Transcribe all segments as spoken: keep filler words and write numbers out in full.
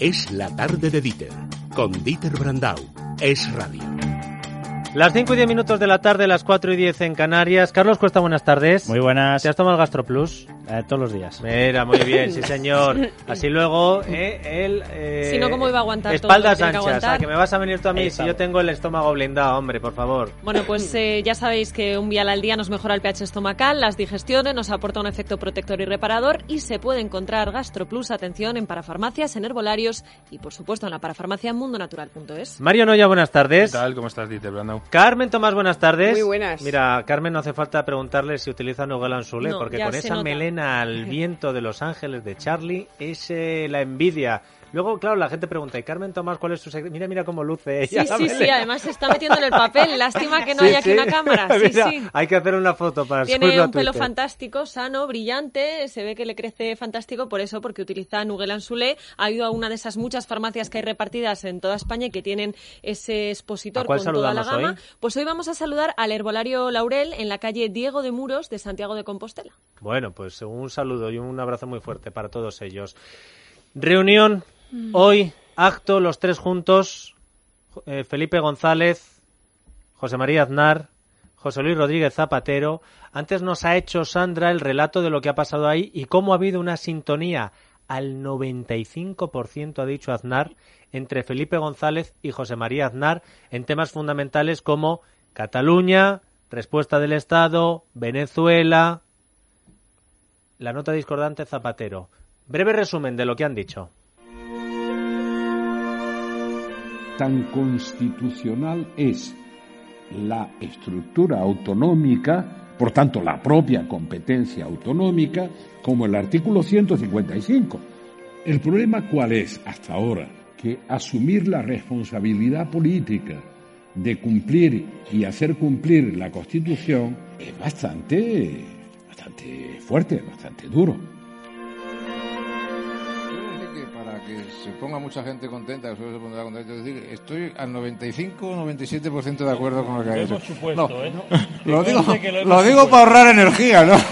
Es la tarde de Dieter, con Dieter Brandau. Es radio. Las cinco y diez minutos de la tarde, las cuatro y diez en Canarias. Carlos Cuesta, buenas tardes. Muy buenas. ¿Te has tomado el GastroPlus? Eh, todos los días. Mira, muy bien, sí señor. Así luego, eh, él... Eh, si no, ¿cómo iba a aguantar espaldas todo lo que anchas, que a que me vas a venir tú a mí si yo tengo el estómago blindado, hombre, por favor. Bueno, pues eh, ya sabéis que un vial al día nos mejora el pH estomacal, las digestiones, nos aporta un efecto protector y reparador y se puede encontrar GastroPlus, atención, en parafarmacias, en herbolarios y, por supuesto, en la parafarmacia mundonatural punto es. Mario Noya, buenas tardes. ¿Qué tal? ¿Cómo estás, Dieter Brandau? Carmen Tomás, buenas tardes. Muy buenas. Mira, Carmen, no hace falta preguntarle si utiliza Nougat Anzulé, No, porque ya con se esa nota. melena al viento de Los Ángeles de Charlie es eh, la envidia. Luego, claro, la gente pregunta, ¿y Carmen Tomás cuál es su secreto? Mira, mira cómo luce ella. Sí, la sí, melena. sí, además se está metiendo en el papel. Lástima que no Sí, haya aquí sí. una cámara. Sí, Mira, sí. hay que hacer una foto para Tiene subirlo a un pelo Twitter. fantástico, sano, brillante, se ve que le crece fantástico, por eso, porque utiliza Nougat Anzulé. Ha ido a una de esas muchas farmacias que hay repartidas en toda España y que tienen ese expositor ¿A cuál con toda la saludamos gama. hoy? Pues hoy vamos a saludar al Herbolario Laurel en la calle Diego de Muros de Santiago de Compostela. Bueno, pues un saludo y un abrazo muy fuerte para todos ellos. Reunión hoy, acto, los tres juntos, eh, Felipe González, José María Aznar, José Luis Rodríguez Zapatero. Antes nos ha hecho Sandra el relato de lo que ha pasado ahí y cómo ha habido una sintonía al noventa y cinco por ciento, ha dicho Aznar, entre Felipe González y José María Aznar en temas fundamentales como Cataluña, respuesta del Estado, Venezuela. La nota discordante Zapatero. Breve resumen de lo que han dicho. Tan constitucional es la estructura autonómica, por tanto la propia competencia autonómica, como el artículo ciento cincuenta y cinco. El problema ¿cuál es hasta ahora? Que asumir la responsabilidad política de cumplir y hacer cumplir la Constitución es bastante, bastante fuerte, bastante duro. Para que se ponga mucha gente contenta, que solo se pondrá contenta, es decir, estoy al noventa y cinco o noventa y siete por ciento de acuerdo con lo que ha dicho. Supuesto, No, ¿eh? lo digo, lo, lo digo para ahorrar energía, ¿no?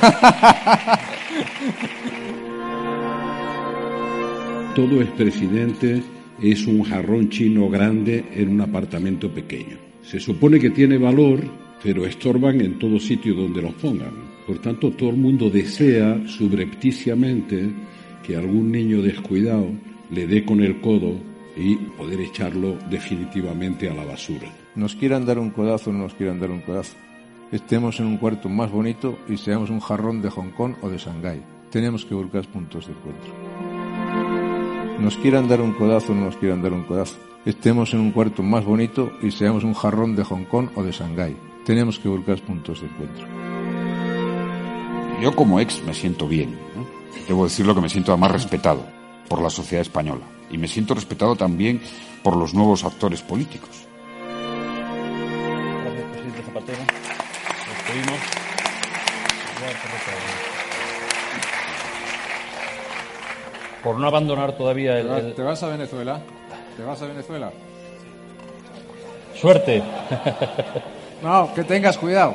Todo expresidente es un jarrón chino grande en un apartamento pequeño. Se supone que tiene valor, pero estorban en todo sitio donde los pongan. Por tanto, todo el mundo desea subrepticiamente que algún niño descuidado le dé con el codo y poder echarlo definitivamente a la basura. Nos quieran dar un codazo o no nos quieran dar un codazo. Estemos en un cuarto más bonito y seamos un jarrón de Hong Kong o de Shanghái. Tenemos que buscar puntos de encuentro. Nos quieran dar un codazo o no nos quieran dar un codazo. Estemos en un cuarto más bonito y seamos un jarrón de Hong Kong o de Shanghái. Tenemos que buscar puntos de encuentro. Yo como ex me siento bien, ¿no? Debo decirlo que me siento además respetado por la sociedad española y me siento respetado también por los nuevos actores políticos. Gracias, presidente Zapatero. Nos pedimos. Por no abandonar todavía el, el... ¿Te vas a Venezuela? ¿Te vas a Venezuela? Suerte. No, que tengas cuidado.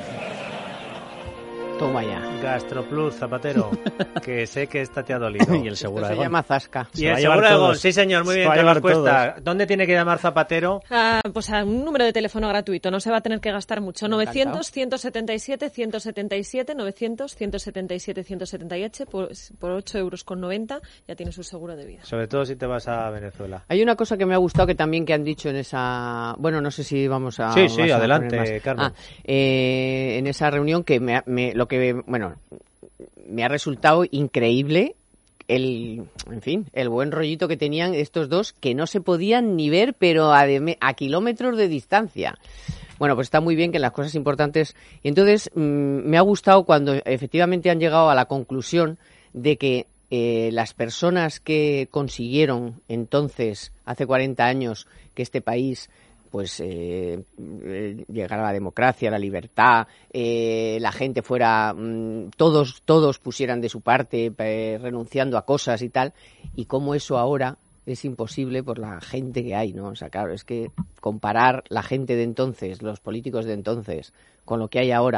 Toma ya. GastroPlus, Zapatero, que sé que esta te ha dolido. Y el seguro Se de llama Zasca. Y el seguro de Gon, sí señor, muy bien, Carlos Cuesta. ¿Dónde tiene que llamar Zapatero? Ah, pues a un número de teléfono gratuito, no se va a tener que gastar mucho. Encantado. novecientos, ciento setenta y siete, ciento setenta y siete, novecientos, ciento setenta y siete, ciento setenta y ocho, por, por ocho euros con noventa ya tiene su seguro de vida. Sobre todo si te vas a Venezuela. Hay una cosa que me ha gustado que también que han dicho en esa... Bueno, no sé si vamos a... Sí, sí, vas a adelante, poner más. Carmen. Ah, eh, en esa reunión que me, me- lo que... Bueno, me ha resultado increíble el, en fin, el buen rollito que tenían estos dos que no se podían ni ver, pero a, de- a kilómetros de distancia. Bueno, pues está muy bien que las cosas importantes... Y entonces mmm, me ha gustado cuando efectivamente han llegado a la conclusión de que eh, las personas que consiguieron entonces, hace cuarenta años, que este país pues eh, eh, llegar a la democracia, a la libertad, eh, la gente fuera, mmm, todos todos pusieran de su parte, eh, renunciando a cosas y tal, y cómo eso ahora es imposible por la gente que hay, ¿no? O sea, claro, es que comparar la gente de entonces, los políticos de entonces, con lo que hay ahora...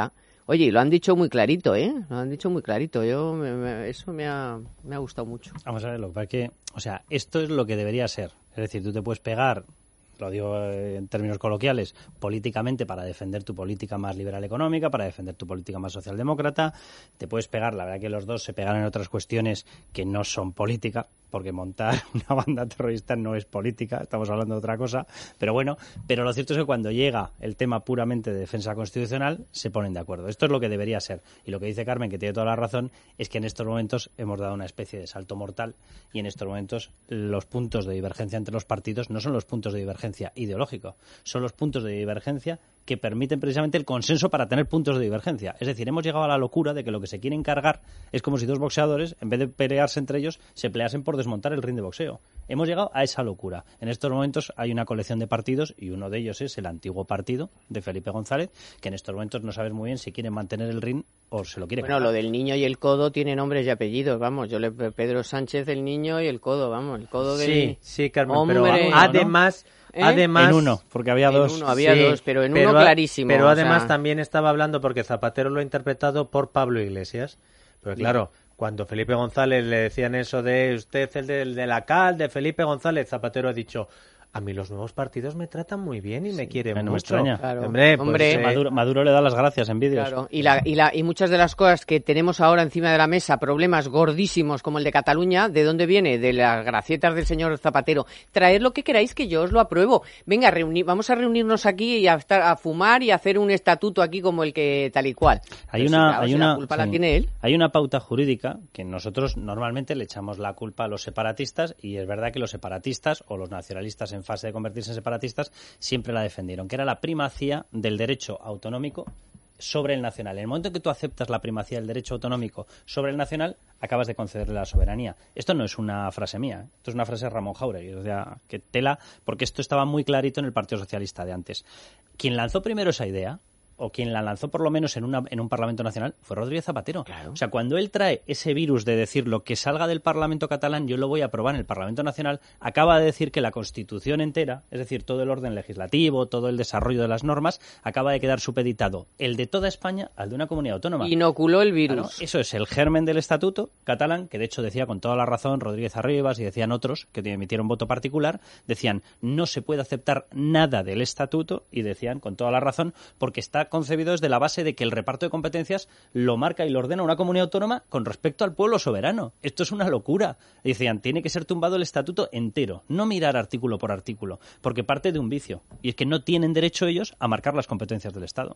Oye, lo han dicho muy clarito, ¿eh? Lo han dicho muy clarito. Yo me, me, eso me ha, me ha gustado mucho. Vamos a ver, lo que pasa es que, o sea, esto es lo que debería ser. Es decir, tú te puedes pegar, lo digo en términos coloquiales, políticamente para defender tu política más liberal económica, para defender tu política más socialdemócrata. Te puedes pegar, la verdad que los dos se pegan en otras cuestiones que no son política, porque montar una banda terrorista no es política, estamos hablando de otra cosa, pero bueno, pero lo cierto es que cuando llega el tema puramente de defensa constitucional, se ponen de acuerdo. Esto es lo que debería ser. Y lo que dice Carmen, que tiene toda la razón, es que en estos momentos hemos dado una especie de salto mortal y en estos momentos los puntos de divergencia entre los partidos no son los puntos de divergencia ideológico, son los puntos de divergencia que permiten precisamente el consenso para tener puntos de divergencia. Es decir, hemos llegado a la locura de que lo que se quiere encargar es como si dos boxeadores, en vez de pelearse entre ellos, se peleasen por desmontar el ring de boxeo. Hemos llegado a esa locura. En estos momentos hay una colección de partidos y uno de ellos es el antiguo partido de Felipe González, que en estos momentos no sabes muy bien si quieren mantener el ring o se lo quiere Bueno, cargar. lo del niño y el codo tiene nombres y apellidos, vamos. Yo le Pedro Sánchez, el niño y el codo, vamos. El codo del... Sí, sí, Carmen, Hombre, pero ¿no? además... ¿Eh? Además, en uno, porque había en dos. uno había sí, dos, pero en pero uno a- clarísimo. Pero o además sea, también estaba hablando, porque Zapatero lo ha interpretado por Pablo Iglesias. Pero claro, cuando Felipe González le decían eso de usted el del de la C A L, de Felipe González, Zapatero ha dicho... A mí los nuevos partidos me tratan muy bien y me quieren no me mucho. extraña. Claro. Hombre, pues, Hombre. eh, Maduro, Maduro le da las gracias en vídeos. Claro, y, la, y, la, y muchas de las cosas que tenemos ahora encima de la mesa, problemas gordísimos como el de Cataluña, ¿de dónde viene? De las gracietas del señor Zapatero. Traed lo que queráis que yo os lo apruebo. Venga, reuni- vamos a reunirnos aquí y a, estar, a fumar y a hacer un estatuto aquí como el que tal y cual. Hay Pero una, sí, claro, hay si una, la culpa la sí. tiene él. Hay una pauta jurídica que nosotros normalmente le echamos la culpa a los separatistas, y es verdad que los separatistas o los nacionalistas en fase de convertirse en separatistas siempre la defendieron, que era la primacía del derecho autonómico sobre el nacional. En el momento en que tú aceptas la primacía del derecho autonómico sobre el nacional, acabas de concederle la soberanía. Esto no es una frase mía, ¿eh? Esto es una frase de Ramón Jáuregui, o sea, que tela, porque esto estaba muy clarito en el Partido Socialista de antes. Quien lanzó primero esa idea, o quien la lanzó por lo menos en, una, en un Parlamento Nacional, fue Rodríguez Zapatero. Claro. O sea, cuando él trae ese virus de decir lo que salga del Parlamento catalán, yo lo voy a aprobar en el Parlamento Nacional, acaba de decir que la Constitución entera, es decir, todo el orden legislativo, todo el desarrollo de las normas, acaba de quedar supeditado, el de toda España al de una comunidad autónoma. Inoculó el Claro, virus. eso es el germen del estatuto catalán, que de hecho decía con toda la razón Rodríguez Arribas y decían otros que emitieron voto particular, decían no se puede aceptar nada del estatuto, y decían con toda la razón porque está concebido desde la base de que el reparto de competencias lo marca y lo ordena una comunidad autónoma con respecto al pueblo soberano. Esto es una locura. Decían, tiene que ser tumbado el estatuto entero, no mirar artículo por artículo, porque parte de un vicio, y es que no tienen derecho ellos a marcar las competencias del Estado.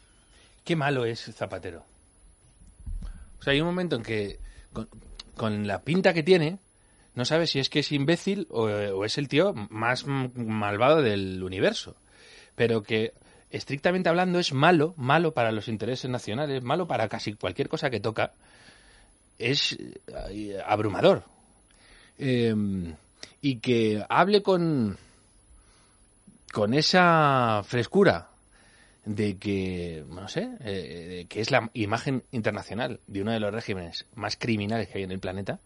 Qué malo es Zapatero. O sea, hay un momento en que, con, con la pinta que tiene, no sabes si es que es imbécil o, o es el tío más m- malvado del universo. Pero que, estrictamente hablando, es malo, malo para los intereses nacionales, malo para casi cualquier cosa que toca. Es eh, abrumador. Eh, y que hable con, con esa frescura de que, no sé, eh, de que es la imagen internacional de uno de los regímenes más criminales que hay en el planeta,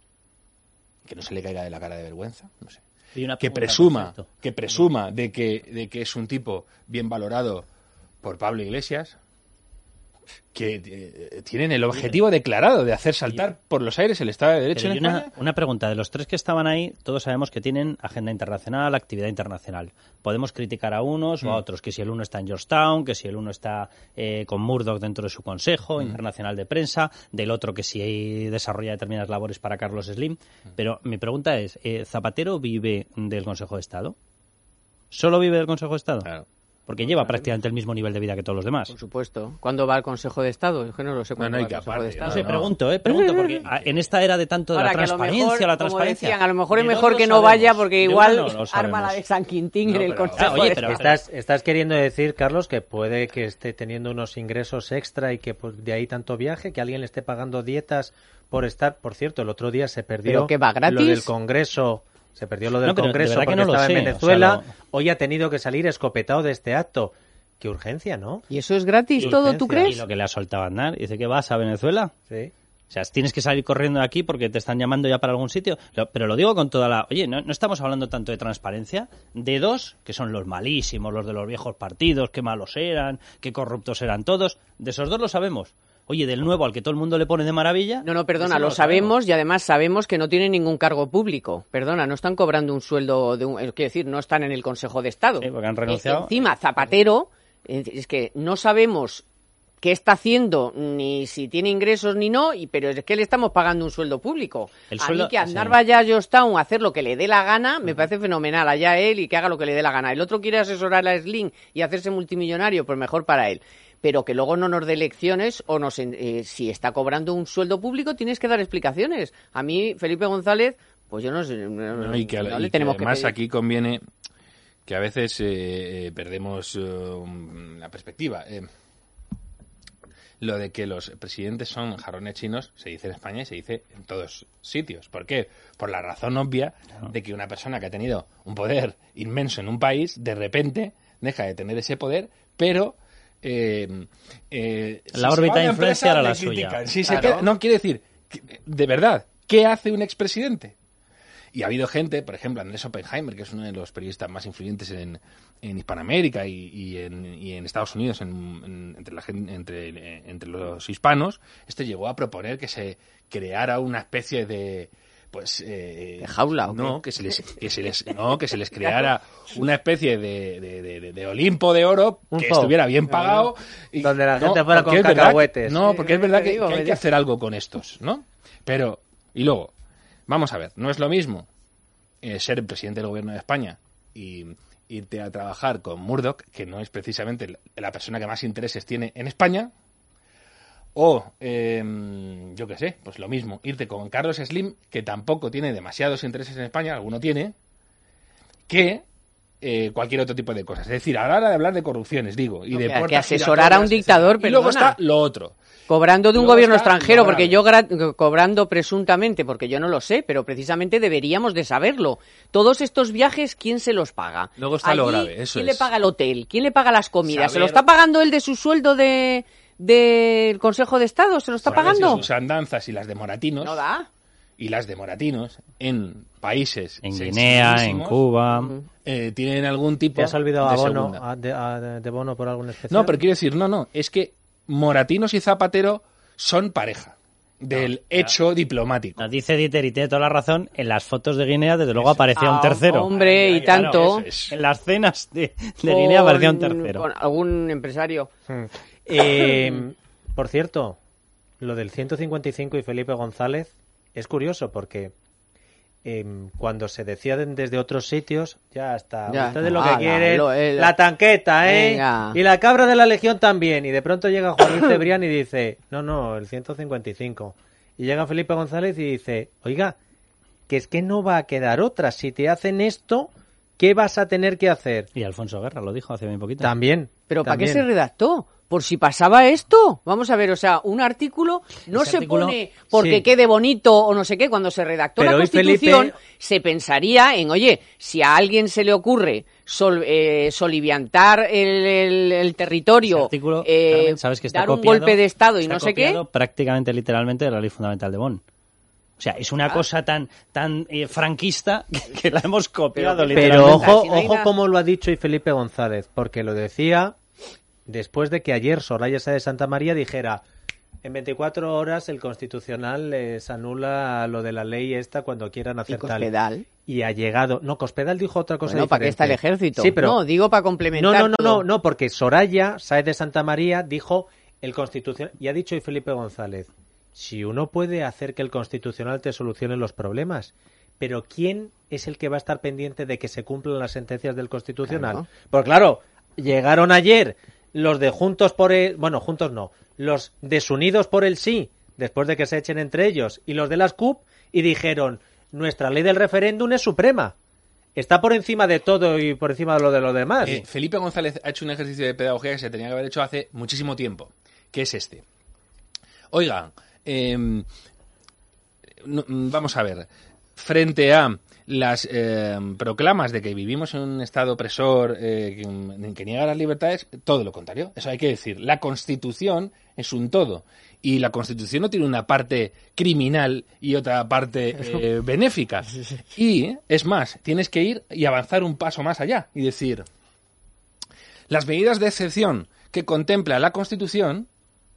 que no se le caiga de la cara de vergüenza, no sé. Y una Que pregunta, presuma, por cierto. que presuma de que, de que es un tipo bien valorado por Pablo Iglesias, que eh, tienen el objetivo declarado de hacer saltar por los aires el Estado de Derecho Pero en y una, España. una pregunta, de los tres que estaban ahí, todos sabemos que tienen agenda internacional, actividad internacional. Podemos criticar a unos Mm. o a otros, que si el uno está en Georgetown, que si el uno está eh, con Murdoch dentro de su Consejo Mm. Internacional de Prensa, del otro que si desarrolla determinadas labores para Carlos Slim. Pero mi pregunta es, eh, ¿Zapatero vive del Consejo de Estado? ¿Solo vive del Consejo de Estado? Claro. Porque lleva prácticamente el mismo nivel de vida que todos los demás. Por supuesto. ¿Cuándo va al Consejo de Estado? Es que no lo sé cuándo No, no, va y que al Consejo de aparte, Estado. No sé, no. pregunto, ¿eh? Pregunto, porque a- en esta era de tanto de Ahora, la que a lo transparencia, mejor, la como transparencia... decían, a lo mejor es ¿de mejor dónde que lo no vaya sabemos? porque ¿De igual dónde no lo arma la sabemos? de San Quintín No, en el pero- Consejo Ah, oye, de pero Estado. Estás, estás queriendo decir, Carlos, que puede que esté teniendo unos ingresos extra y que pues, de ahí tanto viaje, que alguien le esté pagando dietas por estar. Por cierto, el otro día se perdió ¿Pero qué va, gratis? lo del Congreso. Se perdió lo del No, pero de Congreso verdad que porque no lo estaba en sé, o Venezuela. sea, Hoy ha tenido que salir escopetado de este acto. Qué urgencia, ¿no? ¿Y eso es gratis Qué todo, tú urgencia. Y crees? lo que le ha soltado a Aznar, dice que vas a Venezuela. Sí. O sea, tienes que salir corriendo de aquí porque te están llamando ya para algún sitio. Lo, pero lo digo con toda la... Oye, no, no estamos hablando tanto de transparencia, de dos, que son los malísimos, los de los viejos partidos, qué malos eran, qué corruptos eran todos. De esos dos lo sabemos. Oye, del nuevo al que todo el mundo le pone de maravilla... No, no, perdona, lo, lo sabemos y además sabemos que no tienen ningún cargo público. Perdona, no están cobrando un sueldo, de un, quiero decir, no están en el Consejo de Estado. Sí, porque han renunciado. Eh, encima, Zapatero, es que no sabemos qué está haciendo, ni si tiene ingresos ni no, y pero es que le estamos pagando un sueldo público. El a sueldo, mí que andar sí. vaya a Georgetown a hacer lo que le dé la gana, me parece fenomenal, allá él y que haga lo que le dé la gana. El otro quiere asesorar a Slim y hacerse multimillonario, pues mejor para él. Pero que luego no nos dé lecciones o nos, eh, si está cobrando un sueldo público tienes que dar explicaciones. A mí, Felipe González, pues yo no sé, no, no, y que, no y le tenemos que que además pedir. aquí conviene que a veces eh, perdemos eh, la perspectiva. Eh, lo de que los presidentes son jarrones chinos se dice en España y se dice en todos sitios. ¿Por qué? Por la razón obvia de que una persona que ha tenido un poder inmenso en un país, de repente deja de tener ese poder, pero... Eh, eh, la si órbita de influencia era la critican. suya. Si Claro. se queda, no, quiere decir, que, de verdad, ¿qué hace un expresidente? Y ha habido gente, por ejemplo, Andrés Oppenheimer, que es uno de los periodistas más influyentes en, en Hispanoamérica y, y, en, y en Estados Unidos, en, en, entre, la, entre, entre los hispanos, este llegó a proponer que se creara una especie de... pues eh, ¿De jaula o qué? no que se les que se les no que se les creara una especie de, de, de, de Olimpo de oro Un que zoo. estuviera bien pagado y, Donde la no, gente fuera porque con es verdad cacahuetes. que- no porque es verdad que, digo, que hay me que digo. hacer algo con estos, ¿no? Pero y luego vamos a ver, no es lo mismo eh, ser el presidente del gobierno de España y irte a trabajar con Murdoch, que no es precisamente la- la persona que más intereses tiene en España. O, eh, yo qué sé, pues lo mismo, irte con Carlos Slim, que tampoco tiene demasiados intereses en España, alguno tiene, que eh, cualquier otro tipo de cosas. Es decir, a la hora de hablar de corrupciones, digo, y No, de que- que puertas asesorar a un giratorias, dictador, etcétera. Y luego perdona. está lo otro. Cobrando de un Luego gobierno está extranjero, lo porque grave. yo gra- cobrando presuntamente, porque yo no lo sé, pero precisamente deberíamos de saberlo. Todos estos viajes, ¿quién se los paga? Luego está lo Allí, grave, eso ¿quién es. le paga el hotel? ¿Quién le paga las comidas? ¿Se lo Saber- está pagando él de su sueldo de del Consejo de Estado? ¿Se lo está Por veces pagando? Sus andanzas y las de Moratinos, No da. y las de Moratinos en países En Guinea, en sensibilísimos, Cuba... eh, tienen algún tipo ¿Te has olvidado de a Bono, segunda. a- de, a- de Bono por algún especial? No, pero quiero decir, no, no, es que Moratinos y Zapatero son pareja del hecho diplomático. Nos dice Dieter, y tiene toda la razón, en las fotos de Guinea desde luego aparecía un Ah, tercero. hombre, y Claro, tanto. eso es. En las cenas de, de Guinea aparecía un Con- tercero. Con algún empresario. Hmm. Eh, por cierto, lo del ciento cincuenta y cinco y Felipe González es curioso porque eh, cuando se decían desde otros sitios, ya está. Ya Ustedes está. lo que Ala, quieren, lo- el- la tanqueta, ¿eh? Venga. Y la cabra de la Legión también. Y de pronto llega Juan Luis Cebrián y dice, no, no, el ciento cincuenta y cinco. Y llega Felipe González y dice, oiga, que es que no va a quedar otra. Si te hacen esto, ¿qué vas a tener que hacer? Y Alfonso Guerra lo dijo hace bien poquito. También. ¿Pero para qué también. se redactó? Por si pasaba esto. Vamos a ver, o sea, un artículo no Ese se artículo, pone porque sí. quede bonito o no sé qué. Cuando se redactó Pero la hoy Constitución, Felipe- se pensaría en, oye, si a alguien se le ocurre sol- eh, soliviantar el, el- el territorio, Ese artículo, eh, Carmen, sabes que está dar un copiado- golpe de Estado y está no sé qué. copiado prácticamente literalmente de la ley fundamental de Bonn. O sea, es una cosa tan tan eh, franquista que, que la hemos copiado Pero- Pero literalmente. ojo, si no hay ojo nada- como lo ha dicho y Felipe González, porque lo decía después de que ayer Soraya Sáez de Santa María dijera en veinticuatro horas el Constitucional les anula lo de la ley esta cuando quieran Y hacer tal. Cospedal. Y ha llegado... No, Cospedal dijo otra cosa Bueno, ¿para qué está el diferente. ejército? Sí, pero... No, digo para no, complementar no, no, todo. no, no, porque Soraya Sáez de Santa María dijo el Constitucional... Y ha dicho y Felipe González, si uno puede hacer que el Constitucional te solucione los problemas, pero ¿quién es el que va a estar pendiente de que se cumplan las sentencias del Constitucional? Claro. Pues claro, llegaron ayer los de Juntos por el... Bueno, Juntos no. Los desunidos por el sí, después de que se echen entre ellos, y los de las C U P, y dijeron, nuestra ley del referéndum es suprema. Está por encima de todo y por encima de lo de los demás. Eh, Felipe González ha hecho un ejercicio de pedagogía que se tenía que haber hecho hace muchísimo tiempo, que es este. Oiga, eh, no, vamos a ver, frente a las eh, proclamas de que vivimos en un estado opresor eh, que, que niega las libertades, todo lo contrario. Eso hay que decir. La Constitución es un todo. Y la Constitución no tiene una parte criminal y otra parte eh, benéfica. Y, es más, tienes que ir y avanzar un paso más allá y decir, las medidas de excepción que contempla la Constitución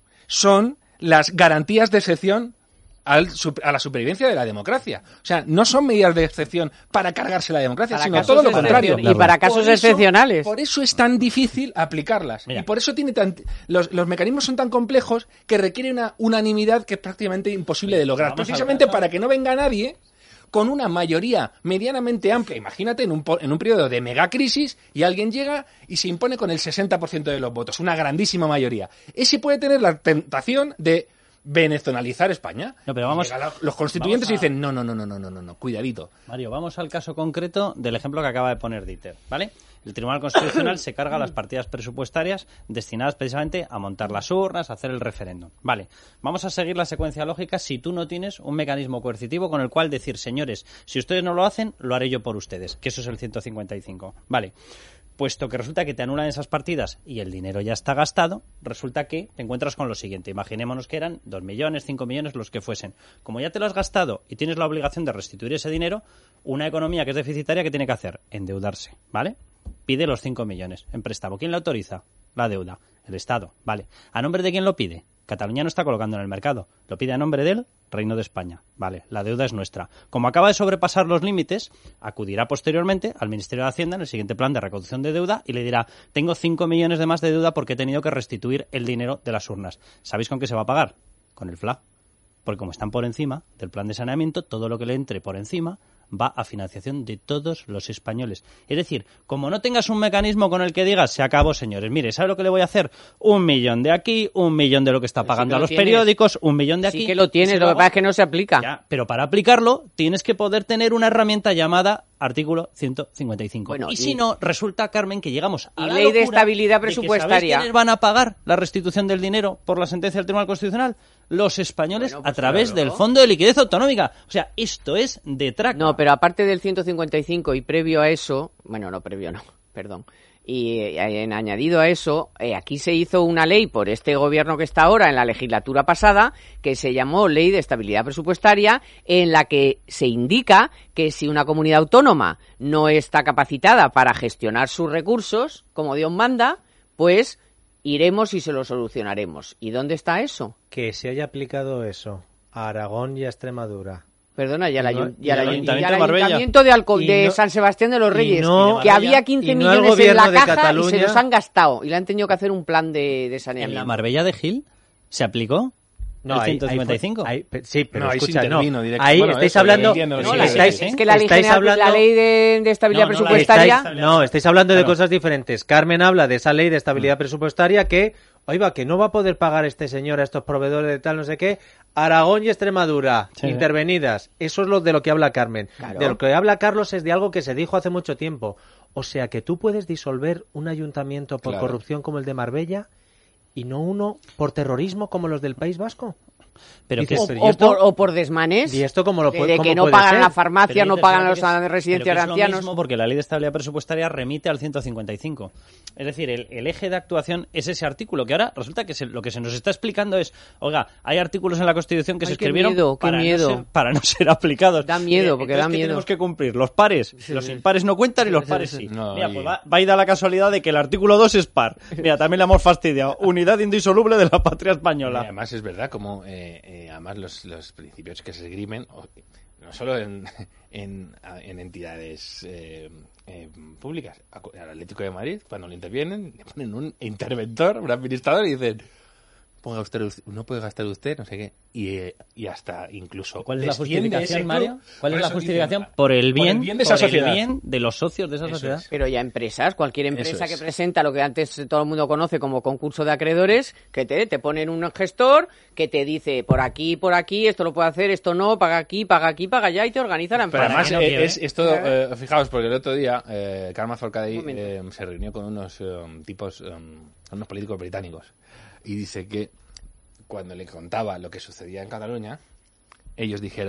son las garantías de excepción al, a la supervivencia de la democracia. O sea, no son medidas de excepción para cargarse la democracia, para sino todo lo contrario. Y para casos por excepcionales. Eso, por eso es tan difícil aplicarlas. Mira. Y por eso tiene tan, los, los mecanismos son tan complejos que requiere una unanimidad que es prácticamente imposible de lograr. Vamos Precisamente para que no venga nadie con una mayoría medianamente amplia. Imagínate en un, en un periodo de megacrisis y alguien llega y se impone con el sesenta por ciento de los votos, una grandísima mayoría. Ese puede tener la tentación de venezonalizar España. No, pero vamos, la, los constituyentes a... y dicen no, no, no, no, no, no, no, cuidadito. Mario, vamos al caso concreto del ejemplo que acaba de poner Dieter, ¿vale? El Tribunal Constitucional se carga las partidas presupuestarias destinadas precisamente a montar las urnas, a hacer el referéndum. Vale, vamos a seguir la secuencia lógica si tú no tienes un mecanismo coercitivo con el cual decir, señores, si ustedes no lo hacen, lo haré yo por ustedes, que eso es el ciento cincuenta y cinco. Vale. Puesto que resulta que te anulan esas partidas y el dinero ya está gastado, resulta que te encuentras con lo siguiente. Imaginémonos que eran dos millones, cinco millones, los que fuesen. Como ya te lo has gastado y tienes la obligación de restituir ese dinero, una economía que es deficitaria, ¿qué tiene que hacer? Endeudarse, ¿vale? Pide los cinco millones en préstamo. ¿Quién la autoriza? La deuda. El Estado, ¿vale? ¿A nombre de quién lo pide? Cataluña no está colocando en el mercado. Lo pide a nombre del Reino de España. Vale, la deuda es nuestra. Como acaba de sobrepasar los límites, acudirá posteriormente al Ministerio de Hacienda en el siguiente plan de recaudación de deuda y le dirá, tengo cinco millones de más de deuda porque he tenido que restituir el dinero de las urnas. ¿Sabéis con qué se va a pagar? Con el F L A. Porque como están por encima del plan de saneamiento, todo lo que le entre por encima va a financiación de todos los españoles. Es decir, como no tengas un mecanismo con el que digas, se acabó, señores, mire, ¿sabe lo que le voy a hacer? Un millón de aquí, un millón de lo que está pagando sí que a los tienes. periódicos, un millón de aquí. Sí que lo tienes, lo que pasa es que no se aplica. Ya, pero para aplicarlo tienes que poder tener una herramienta llamada artículo ciento cincuenta y cinco. Bueno, y, y si no, resulta, Carmen, que llegamos a y la ley de estabilidad presupuestaria. De que, ¿sabéis quiénes van a pagar la restitución del dinero por la sentencia del Tribunal Constitucional? Los españoles bueno, pues a través claro, del Fondo de Liquidez Autonómica. O sea, esto es de traca. No, pero aparte del ciento cincuenta y cinco y previo a eso, bueno, no previo no, perdón. Y en añadido a eso, eh, aquí se hizo una ley por este gobierno que está ahora en la legislatura pasada, que se llamó Ley de Estabilidad Presupuestaria, en la que se indica que si una comunidad autónoma no está capacitada para gestionar sus recursos, como Dios manda, pues iremos y se lo solucionaremos. ¿Y dónde está eso? Que se haya aplicado eso a Aragón y a Extremadura. Perdona, y al, no, ayun- y al, y al ayuntamiento, Ayuntamiento de, de ayuntamiento de, Alco- de no, San Sebastián de los Reyes, no, que había quince no millones en la caja Cataluña, y se los han gastado. Y le han tenido que hacer un plan de, de saneamiento. ¿En la Marbella de Gil se aplicó? No, el ahí- ciento cincuenta y cinco. ahí fue- ahí- sí, pero No, ahí se escucha, no. intervino directo. Ahí Bueno, estáis eso, hablando... entiendo, No, sí, la, sí, estáis- sí. es que la ley, Estáis general, hablando- la ley de, de estabilidad No, no, la presupuestaria... Estáis- no, estáis hablando de Claro. cosas diferentes. Carmen habla de esa ley de estabilidad presupuestaria que, oiga, que no va a poder pagar este señor a estos proveedores de tal, no sé qué. Aragón y Extremadura, Sí. intervenidas. Eso es lo de lo que habla Carmen. Claro. De lo que habla Carlos es de algo que se dijo hace mucho tiempo. O sea, que tú puedes disolver un ayuntamiento por Claro. corrupción como el de Marbella y no uno por terrorismo como los del País Vasco. Pero Dices, que O, pero ¿y o esto? por, o por desmanes, ¿Y esto cómo lo de, puede, de cómo que no puede pagan ser? la farmacia, Pero no dices, pagan ¿no? los que es- residencias pero de que es lo ancianos. mismo porque la ley de estabilidad presupuestaria remite al ciento cincuenta y cinco. Es decir, el, el eje de actuación es ese artículo, que ahora resulta que se- lo que se nos está explicando es, oiga, hay artículos en la Constitución que Ay, se qué escribieron miedo, qué para, miedo. No ser, para no ser aplicados. Da miedo, porque entonces, da ¿qué miedo. tenemos que cumplir? Los pares. Los impares no cuentan y los pares sí. No, Mira, y- pues va, va a ir a la casualidad de que el artículo dos es par. Mira, también le hemos fastidiado. Unidad indisoluble de la patria Y española. además es verdad como eh, eh, además los, los principios que se esgrimen o- no solo en, en, en entidades eh, eh, públicas, al Atlético de Madrid cuando lo intervienen le ponen un interventor, un administrador y dicen ponga usted, no puede gastar usted, no sé qué, y, eh, y hasta incluso ¿Cuál es la desciende justificación, ese Mario? club. ¿Cuál Por es la eso justificación? dicen, Por el bien, por el bien de esa por el sociedad. bien de los socios de esa Eso sociedad. es. Pero ya empresas, cualquier empresa Eso que es. presenta lo que antes todo el mundo conoce como concurso de acreedores, que te, te ponen un gestor que te dice por aquí, por aquí, esto lo puede hacer, esto no, paga aquí, paga aquí, paga allá y te organiza la Pero empresa. además que no eh, quiere. es, es todo, eh, fijaos, porque el otro día eh, Carme Forcadell Un momento. eh, se reunió con unos eh, tipos, eh, unos políticos británicos, y dice que cuando le contaba lo que sucedía en Cataluña, ellos dijeron,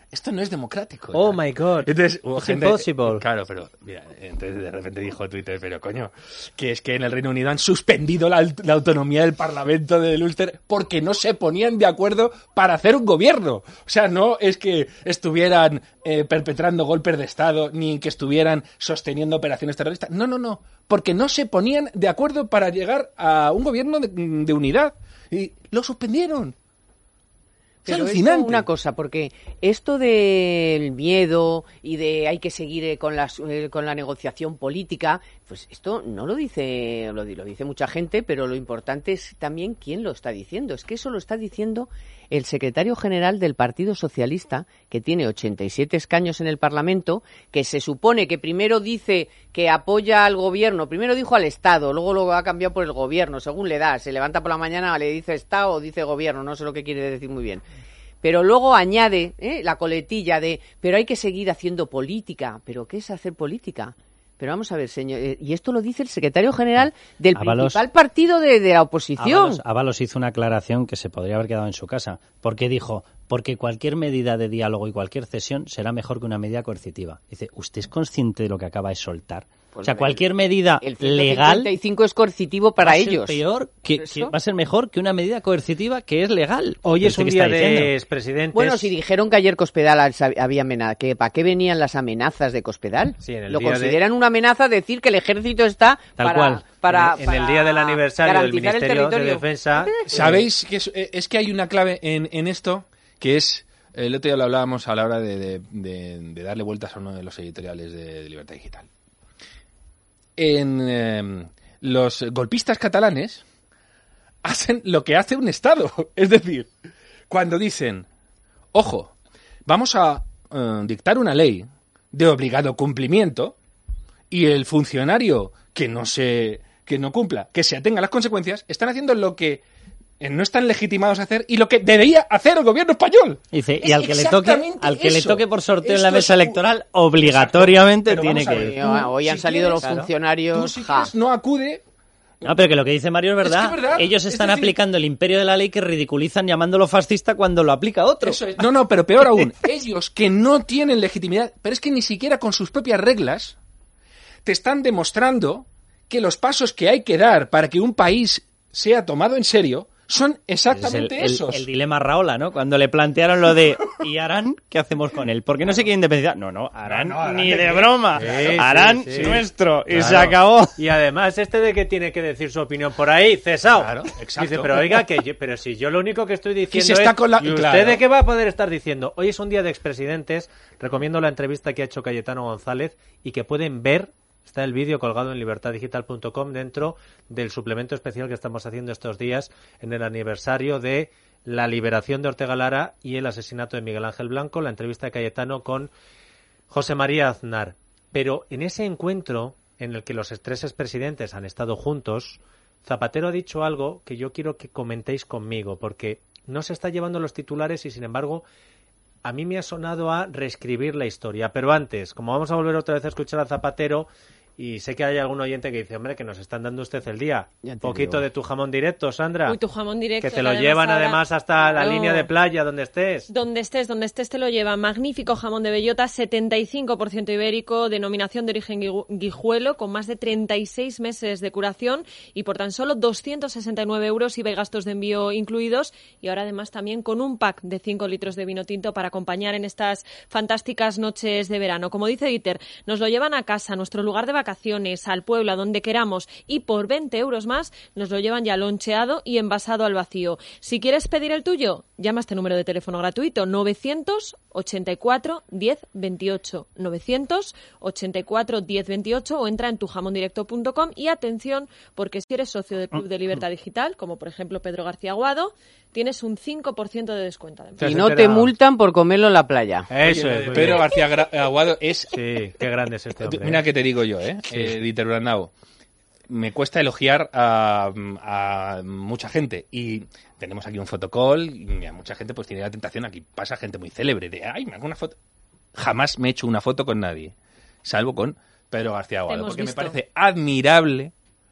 esto no es democrático. Oh, ¿verdad? my God. Entonces, hubo It's gente, impossible. Claro, pero mira, entonces de repente dijo Twitter, pero coño, que es que en el Reino Unido han suspendido la, la autonomía del Parlamento de Ulster porque no se ponían de acuerdo para hacer un gobierno. O sea, no es que estuvieran eh, perpetrando golpes de Estado ni que estuvieran sosteniendo operaciones terroristas. No, no, no, porque no se ponían de acuerdo para llegar a un gobierno de, de unidad y lo suspendieron. Es Pero alucinante. esto, una cosa, porque esto del miedo y de hay que seguir eh, con, las, eh, con la negociación política, pues esto no lo dice, lo, lo dice mucha gente, pero lo importante es también quién lo está diciendo. Es que eso lo está diciendo el secretario general del Partido Socialista, que tiene ochenta y siete escaños en el Parlamento, que se supone que primero dice que apoya al gobierno, primero dijo al Estado, luego lo ha cambiado por el gobierno, según le da. Se levanta por la mañana, le dice Estado o dice gobierno, no sé lo que quiere decir muy bien. Pero luego añade ¿eh? la coletilla de, pero hay que seguir haciendo política. ¿Pero qué es hacer política? Pero vamos a ver, señor, eh, y esto lo dice el secretario general del Ábalos, principal partido de, de la oposición. Ábalos, Ábalos hizo una aclaración que se podría haber quedado en su casa, porque dijo, porque cualquier medida de diálogo y cualquier cesión será mejor que una medida coercitiva. Dice, ¿usted es consciente de lo que acaba de soltar? Pues o sea, el, cualquier medida el legal ciento cincuenta y cinco es coercitivo para va a ser ellos. peor que, que va a ser mejor que una medida coercitiva que es legal. Hoy es ¿Usted un qué día está diciendo? de expresidentes. Bueno, si dijeron que ayer Cospedal había amenaza, que ¿para qué venían las amenazas de Cospedal? Sí, en el Lo día consideran de... una amenaza decir que el ejército está Tal para, cual. para, en, en para el día del aniversario del garantizar el Ministerio de territorio. Defensa. ¿Sabéis que es, es que hay una clave en, en esto que es, el otro día lo hablábamos a la hora de, de, de, de darle vueltas a uno de los editoriales de, de Libertad Digital. En eh, los golpistas catalanes hacen lo que hace un Estado. Es decir, cuando dicen, ojo, vamos a eh, dictar una ley de obligado cumplimiento y el funcionario que no se que no cumpla, que se atenga a las consecuencias, están haciendo lo que eh, no están legitimados a hacer y lo que debería hacer el gobierno español. Dice, y Es al que le toque, exactamente al que le eso. toque por sorteo en la Esto mesa es un- electoral, obligatoriamente Pero tiene vamos a que ver, ir. Hoy, hoy han si salido quieres, los claro, funcionarios. Tú si ja. quieres no acude. No, pero que lo que dice Mario es verdad. Es que es verdad. Ellos Es están decir- aplicando el imperio de la ley que ridiculizan llamándolo fascista cuando lo aplica otro. Eso es. No, no, pero peor aún, ellos que no tienen legitimidad, pero es que ni siquiera con sus propias reglas te están demostrando que los pasos que hay que dar para que un país sea tomado en serio son exactamente es el, el- esos. el dilema Raola, ¿no? Cuando le plantearon lo de ¿y Arán qué hacemos con él? ¿Por qué no se quiere independizar? No, no, Arán, No, no, Arán ni de de qué. broma. Sí, Arán sí, sí. nuestro y Claro. se acabó. Y además, este de que tiene que decir su opinión por ahí, cesado. Claro, exacto. Dice, pero oiga, que yo- pero si yo lo único que estoy diciendo se está es, con la- ¿y usted claro. de qué va a poder estar diciendo? Hoy es un día de expresidentes. Recomiendo la entrevista que ha hecho Cayetano González y que pueden ver. Está el vídeo colgado en libertad digital punto com dentro del suplemento especial que estamos haciendo estos días en el aniversario de la liberación de Ortega Lara y el asesinato de Miguel Ángel Blanco, la entrevista de Cayetano con José María Aznar. Pero en ese encuentro en el que los tres expresidentes han estado juntos, Zapatero ha dicho algo que yo quiero que comentéis conmigo, porque no se está llevando los titulares y, sin embargo, a mí me ha sonado a reescribir la historia. Pero antes, como vamos a volver otra vez a escuchar a Zapatero, y sé que hay algún oyente que dice, hombre, que nos están dando usted el día. Ya te Poquito digo. de tu jamón directo, Sandra. Uy, tu jamón directo. que te lo además llevan ahora- además hasta la Claro. línea de playa donde estés. Donde estés, donde estés te lo lleva. Magnífico jamón de bellota, setenta y cinco por ciento ibérico, denominación de origen guigu- guijuelo, con más de treinta y seis meses de curación y por tan solo doscientos sesenta y nueve euros I V A y gastos de envío incluidos. Y ahora además también con un pack de cinco litros de vino tinto para acompañar en estas fantásticas noches de verano. Como dice Dieter, nos lo llevan a casa, a nuestro lugar de vacaciones, al pueblo, a donde queramos, y por veinte euros más nos lo llevan ya loncheado y envasado al vacío. Si quieres pedir el tuyo, llama a este número de teléfono gratuito novecientos ochenta y cuatro diez veintiocho, novecientos ochenta y cuatro diez veintiocho, o entra en tu jamón directo punto com. Y atención, porque si eres socio del Club de Libertad Digital, como por ejemplo Pedro García Aguado, tienes un cinco por ciento de descuento. además. ¿Te has Y no te enterado? multan por comerlo en la playa. Eso Oye, es. muy Pedro bien. García Gra- Aguado es... Sí, qué grande es este hombre. Mira ¿eh? que te digo yo, ¿eh? eh Dieter Brandau. Me cuesta elogiar a, a mucha gente y tenemos aquí un fotocall y a mucha gente pues tiene la tentación, aquí pasa gente muy célebre de, ay, me hago una foto. Jamás me he hecho una foto con nadie, salvo con Pedro García Aguado, Hemos porque visto. me parece admirable,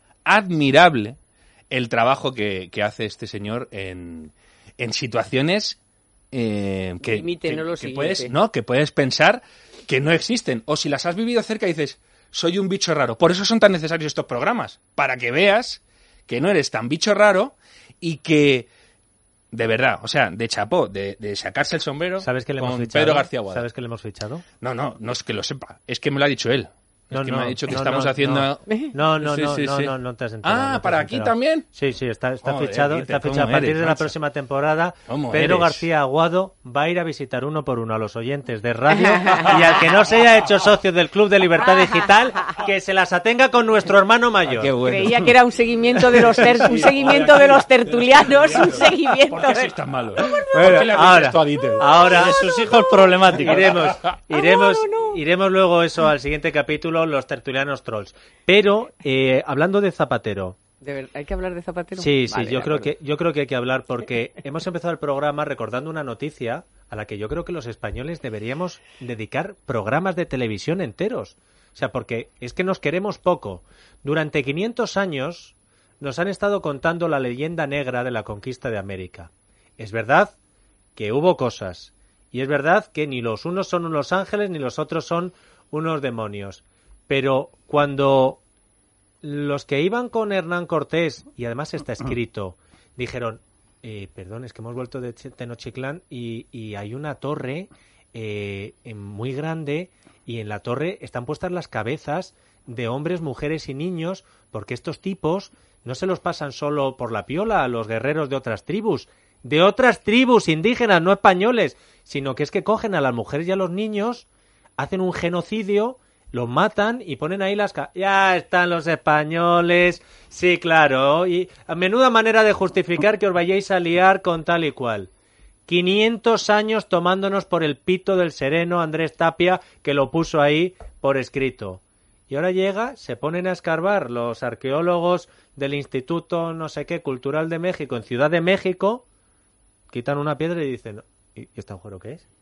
admirable el trabajo que, que hace este señor en, en situaciones eh, que, Limite, que, no lo que siguiente. puedes, no, que puedes pensar que no existen. O si las has vivido cerca dices, soy un bicho raro. Por eso son tan necesarios estos programas, para que veas que no eres tan bicho raro y que, de verdad, o sea, de chapó, de, de sacarse el sombrero. ¿Sabes que le con hemos fichado? Pedro García Aguado. ¿Sabes que le hemos fichado? No, no, no es que lo sepa, es que me lo ha dicho él. Es No, que no, me ha dicho que no, estamos no, haciendo... No, no, Sí, no, sí, no, sí. no, no te has enterado. Ah, no te ¿para has aquí enterado. también? Sí, sí, está, está Joder, fichado, Dieter, está ¿cómo fichado a partir eres, de la macho? próxima temporada. ¿Cómo Pedro eres? García Aguado va a ir a visitar uno por uno a los oyentes de radio y al que no se haya hecho socio del Club de Libertad Digital, que se las atenga con nuestro hermano mayor. Ah, qué bueno. Creía que era un seguimiento de los ter- un seguimiento de los tertulianos, un seguimiento. ¿Por qué de- sois tan malos? Bueno, ¿Por qué le habéis ahora, esto a Dieter? ahora De sus hijos problemáticos. iremos, iremos, Ah, no, no. iremos luego eso al siguiente capítulo, los tertulianos trolls. Pero eh, hablando de Zapatero, De ver- ¿Hay que hablar de Zapatero? sí, sí, Vale, yo de creo acuerdo. que yo creo que hay que hablar porque hemos empezado el programa recordando una noticia a la que yo creo que los españoles deberíamos dedicar programas de televisión enteros. O sea, porque es que nos queremos poco. Durante quinientos años nos han estado contando la leyenda negra de la conquista de América. Es verdad que hubo cosas. Y es verdad que ni los unos son unos ángeles ni los otros son unos demonios. Pero cuando los que iban con Hernán Cortés, y además está escrito, dijeron, eh, perdón, es que hemos vuelto de Tenochtitlán y, y hay una torre eh, muy grande y en la torre están puestas las cabezas de hombres, mujeres y niños, porque estos tipos no se los pasan solo por la piola a los guerreros de otras tribus, de otras tribus indígenas, no españoles, sino que es que cogen a las mujeres y a los niños, hacen un genocidio, los matan y ponen ahí las... Ca- ya están los españoles, sí, claro, y a menuda manera de justificar que os vayáis a liar con tal y cual. quinientos años tomándonos por el pito del sereno Andrés Tapia, que lo puso ahí por escrito. Y ahora llega, se ponen a escarbar los arqueólogos del Instituto no sé qué Cultural de México en Ciudad de México, quitan una piedra y dicen, ¿y este agujero qué es?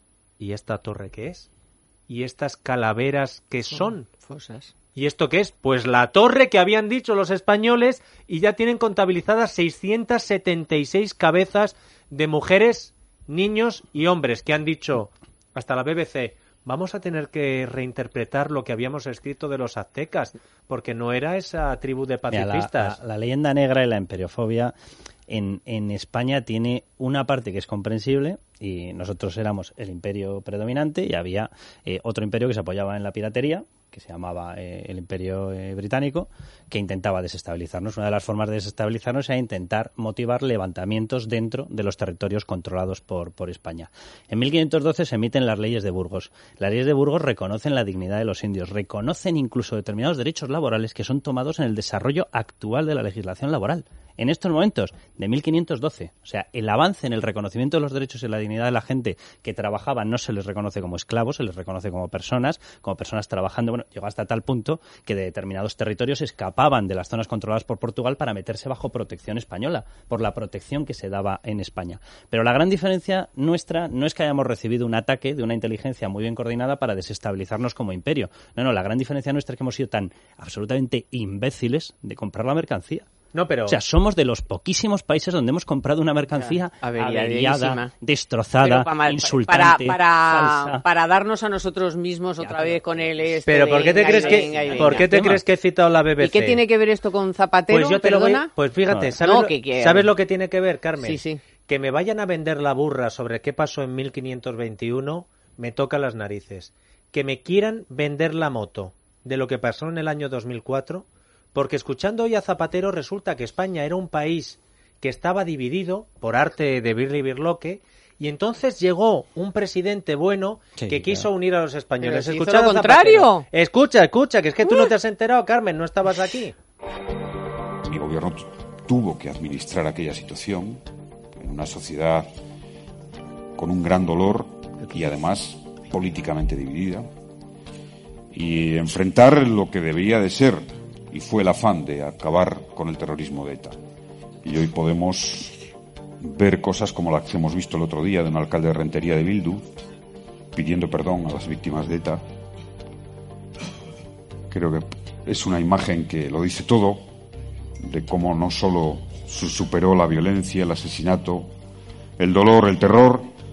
¿Y esta torre qué es? ¿Y estas calaveras qué son? Fosas. ¿Y esto qué es? Pues la torre que habían dicho los españoles y ya tienen contabilizadas seiscientas setenta y seis cabezas de mujeres, niños y hombres que han dicho hasta la B B C, vamos a tener que reinterpretar lo que habíamos escrito de los aztecas, porque no era esa tribu de Mira, la- pacifistas. la, la leyenda negra y la imperiofobia en, en España tiene una parte que es comprensible y nosotros éramos el imperio predominante y había eh, otro imperio que se apoyaba en la piratería, que se llamaba eh, el Imperio eh, Británico, que intentaba desestabilizarnos. Una de las formas de desestabilizarnos era intentar motivar levantamientos dentro de los territorios controlados por, por España. En mil quinientos doce se emiten las leyes de Burgos. Las leyes de Burgos reconocen la dignidad de los indios, reconocen incluso determinados derechos laborales que son tomados en el desarrollo actual de la legislación laboral. En estos momentos, de mil quinientos doce. O sea, el avance en el reconocimiento de los derechos y la dignidad de la gente que trabajaba no se les reconoce como esclavos, se les reconoce como personas, como personas trabajando. Bueno, llegó hasta tal punto que de determinados territorios escapaban de las zonas controladas por Portugal para meterse bajo protección española, por la protección que se daba en España. Pero la gran diferencia nuestra no es que hayamos recibido un ataque de una inteligencia muy bien coordinada para desestabilizarnos como imperio. No, no, la gran diferencia nuestra es que hemos sido tan absolutamente imbéciles de comprar la mercancía. No, pero... O sea, somos de los poquísimos países donde hemos comprado una mercancía Averiadísima. averiada, destrozada, Pero pa- mal- insultante, para, para, falsa. para darnos a nosotros mismos Ya, otra pero- vez con el este Pero de ¿por qué te venga y crees venga y que venga. por qué te Tema. crees que he citado la B B C? ¿Y qué tiene que ver esto con Zapatero? Pues yo te lo voy, ¿Perdona? pues fíjate, No, ¿sabes, no, lo, que- que- ¿sabes lo que tiene que ver, Carmen? Sí, sí. Que me vayan a vender la burra sobre qué pasó en mil quinientos veintiuno me toca las narices. Que me quieran vender la moto de lo que pasó en el año dos mil cuatro, porque escuchando hoy a Zapatero resulta que España era un país que estaba dividido por arte de Birli Birloque y entonces llegó un presidente bueno Sí, que quiso claro. unir a los españoles. Pero si hizo Escuchad lo a Zapatero. contrario. Escucha, escucha, que es que tú no te has enterado, Carmen, no estabas aquí. Mi gobierno t- tuvo que administrar aquella situación en una sociedad con un gran dolor y además políticamente dividida y enfrentar lo que debía de ser y fue el afán de acabar con el terrorismo de ETA. Y hoy podemos ver cosas como las que hemos visto el otro día de un alcalde de Rentería de Bildu pidiendo perdón a las víctimas de ETA. Creo que es una imagen que lo dice todo, de cómo no solo se superó la violencia, el asesinato, el dolor, el terror,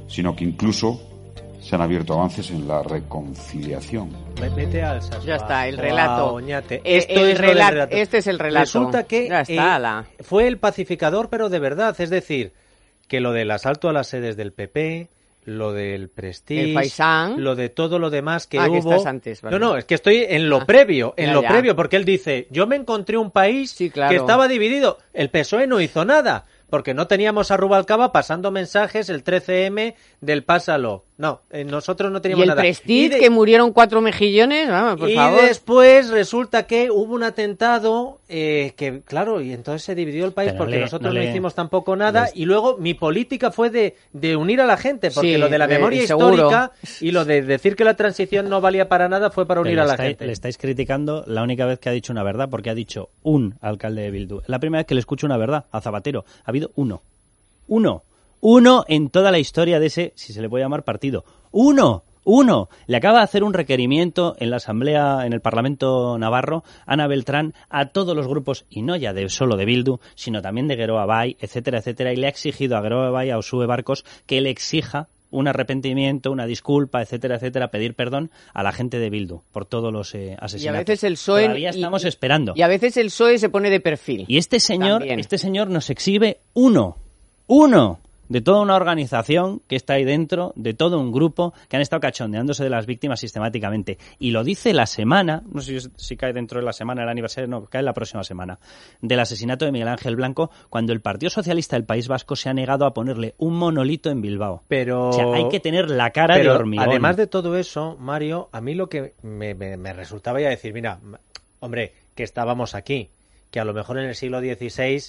sino que incluso se han abierto avances en la reconciliación. Vete al Sasua. Ya está, el relato. Wow, Oñate. Eh, Esto el es lo del relato. relato. Este es el relato. Resulta que ya está, eh, la... fue el pacificador, pero de verdad. Es decir, que lo del asalto a las sedes del P P, lo del Prestige, El Faisán. lo de todo lo demás que ah, hubo. que estás antes, vale. No, no, es que estoy en lo Ah, previo, en ya, lo ya. previo, porque él dice, yo me encontré un país Sí, claro. que estaba dividido. El P S O E no hizo nada, porque no teníamos a Rubalcaba pasando mensajes el trece eme del pásalo. No, eh, nosotros no Y teníamos el nada. Prestige, Y de- que murieron cuatro mejillones, vamos, por y favor. después resulta que hubo un atentado eh, que, claro, y entonces se dividió el país Pero no porque le- nosotros no no, le- hicimos tampoco nada les- y luego mi política fue de, de unir a la gente porque Sí, lo de la eh, memoria seguro. histórica y lo de decir que la transición no valía para nada fue para unir Le a la estáis- gente. Le estáis criticando la única vez que ha dicho una verdad, porque ha dicho un alcalde de Bildu. Es la primera vez que le escucho una verdad a Zapatero. Ha habido uno. Uno. Uno en toda la historia de ese, si se le puede llamar, partido. Uno. Uno. Le acaba de hacer un requerimiento en la Asamblea, en el Parlamento Navarro, Ana Beltrán, a todos los grupos, y no ya de solo de Bildu, sino también de Geroa Bai, etcétera, etcétera, y le ha exigido a Geroa Bai, a Usue Barcos, que le exija un arrepentimiento, una disculpa, etcétera, etcétera, pedir perdón a la gente de Bildu por todos los eh, asesinatos. Y a veces el P S O E... Todavía estamos y, esperando. Y a veces el P S O E se pone de perfil. Y este señor, También. este señor nos exhibe uno, uno de toda una organización que está ahí dentro, de todo un grupo que han estado cachondeándose de las víctimas sistemáticamente. Y lo dice la semana, no sé si, si cae dentro de la semana el aniversario, no, cae la próxima semana, del asesinato de Miguel Ángel Blanco, cuando el Partido Socialista del País Vasco se ha negado a ponerle un monolito en Bilbao. Pero O sea, hay que tener la cara pero de hormigón. además de todo eso, Mario, a mí lo que me, me, me resultaba ya decir, mira, hombre, que estábamos aquí, que a lo mejor en el siglo dieciséis...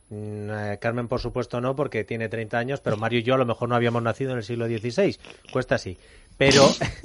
Carmen, por supuesto, no, porque tiene treinta años, pero Mario y yo a lo mejor no habíamos nacido en el siglo dieciséis. Cuesta así. Pero,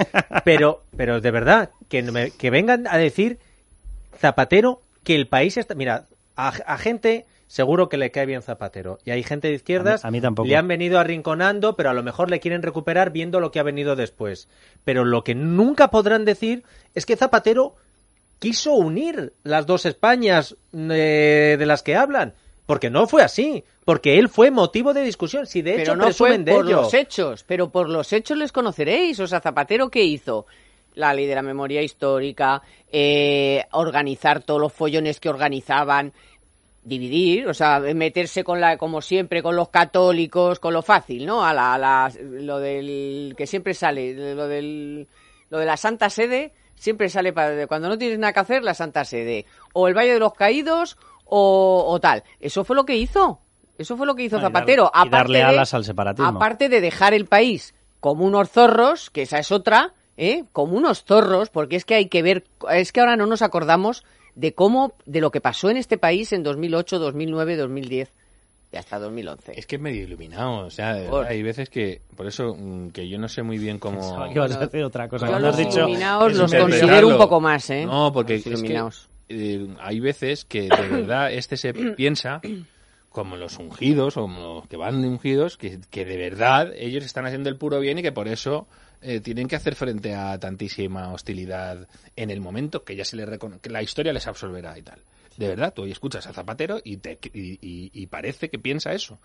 pero, pero de verdad, que, me, que vengan a decir, Zapatero, que el país está... Mira, a, a gente seguro que le cae bien Zapatero. Y hay gente de izquierdas, A mí- a mí tampoco. le han venido arrinconando, pero a lo mejor le quieren recuperar viendo lo que ha venido después. Pero lo que nunca podrán decir es que Zapatero quiso unir las dos Españas eh, de las que hablan. Porque no fue así, porque él fue motivo de discusión, si de hecho Pero no fue presumen de por ello. los hechos, pero por los hechos les conoceréis. O sea, Zapatero, ¿qué hizo? La ley de la memoria histórica, eh, organizar todos los follones que organizaban, dividir, o sea, meterse con la, como siempre, con los católicos, con lo fácil, ¿no? A la, a la- lo del que siempre sale, lo del, lo de la Santa Sede, siempre sale para cuando no tienes nada que hacer, la Santa Sede, o el Valle de los Caídos, o, o tal. Eso fue lo que hizo. Eso fue lo que hizo No, y dar- Zapatero. y aparte darle de- alas al separatismo. Aparte de dejar el país como unos zorros, que esa es otra, ¿eh? Como unos zorros, porque es que hay que ver, es que ahora no nos acordamos de cómo, de lo que pasó en este país en dos mil ocho, dos mil nueve, dos mil diez y hasta dos mil once. Es que es medio iluminado, o sea, de Por- verdad, hay veces que, por eso, mm, que yo no sé muy bien cómo... Pensaba que ibas a decir otra cosa. Yo Cuando los has dicho, iluminados es los interpretarlo. considero un poco más, ¿eh? No, porque Los es que iluminados. eh, hay veces que de verdad este se piensa, como los ungidos, o como los que van de ungidos, que, que de verdad ellos están haciendo el puro bien y que por eso eh, tienen que hacer frente a tantísima hostilidad en el momento que ya se les recono- que la historia les absolverá y tal. De verdad, tú hoy escuchas a Zapatero y, te, y, y- y parece que piensa eso.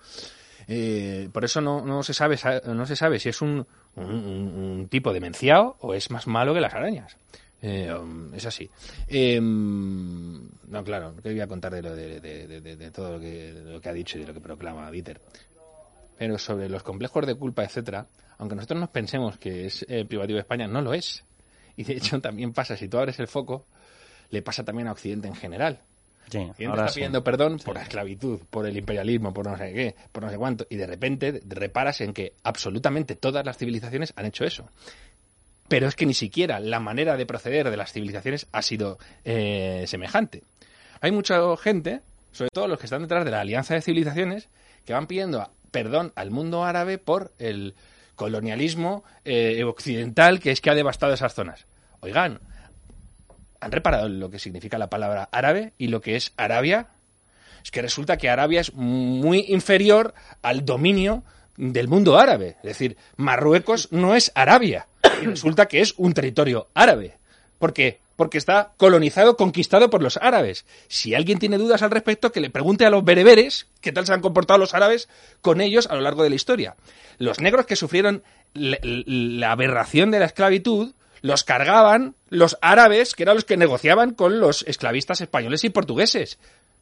Eh, por eso no, no se sabe sa- no se sabe si es un, un, un- un tipo demenciado o es más malo que las arañas. Eh, um, es así. Eh, no, claro, que voy a contar de, lo de, de, de, de- de todo lo que, de lo que ha dicho y de lo que proclama Dieter. Pero sobre los complejos de culpa, etcétera, aunque nosotros nos pensemos que es eh, privativo de España, no lo es. Y de hecho también pasa, si tú abres el foco, le pasa también a Occidente en general. Sí, Occidente ahora está sí. pidiendo perdón por la esclavitud, por el imperialismo, por no sé qué, por no sé cuánto, y de repente reparas en que absolutamente todas las civilizaciones han hecho eso. Pero es que ni siquiera la manera de proceder de las civilizaciones ha sido eh, semejante. Hay mucha gente, sobre todo los que están detrás de la Alianza de Civilizaciones, que van pidiendo perdón al mundo árabe por el colonialismo eh, occidental que es que ha devastado esas zonas. Oigan, ¿han reparado en lo que significa la palabra árabe y lo que es Arabia? Es que resulta que Arabia es muy inferior al dominio del mundo árabe. Es decir, Marruecos no es Arabia. Y resulta que es un territorio árabe. Porque porque está colonizado, conquistado por los árabes. Si alguien tiene dudas al respecto, que le pregunte a los bereberes qué tal se han comportado los árabes con ellos a lo largo de la historia. Los negros que sufrieron la, la aberración de la esclavitud los cargaban los árabes, que eran los que negociaban con los esclavistas españoles y portugueses.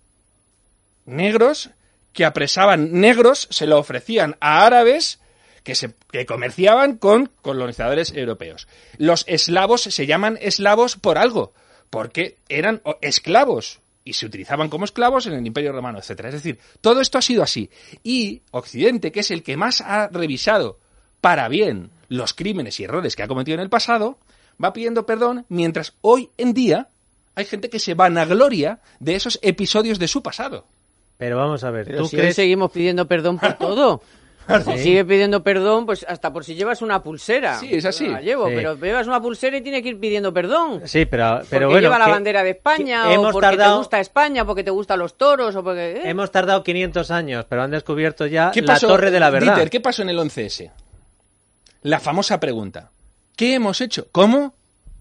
Negros que apresaban negros, se lo ofrecían a árabes que, se, que comerciaban con colonizadores europeos. Los eslavos se llaman eslavos por algo, porque eran esclavos y se utilizaban como esclavos en el Imperio Romano, etcétera. Es decir, todo esto ha sido así. Y Occidente, que es el que más ha revisado para bien los crímenes y errores que ha cometido en el pasado, va pidiendo perdón, mientras hoy en día hay gente que se vanagloria de esos episodios de su pasado. Pero vamos a ver, Pero ¿tú si crees? hoy seguimos pidiendo perdón por todo. Si sigue pidiendo perdón, pues hasta por si llevas una pulsera. Sí, es así. Yo no la llevo, Sí. pero llevas una pulsera y tiene que ir pidiendo perdón. Sí, pero, pero porque bueno, lleva la que- bandera de España, que o hemos porque tardado- te gusta España, porque te gustan los toros, o porque... ¿eh? Hemos tardado quinientos años, pero han descubierto ya ¿Qué la pasó, torre de la verdad. Dieter, ¿qué pasó en el once ese? La famosa pregunta. ¿Qué hemos hecho? ¿Cómo?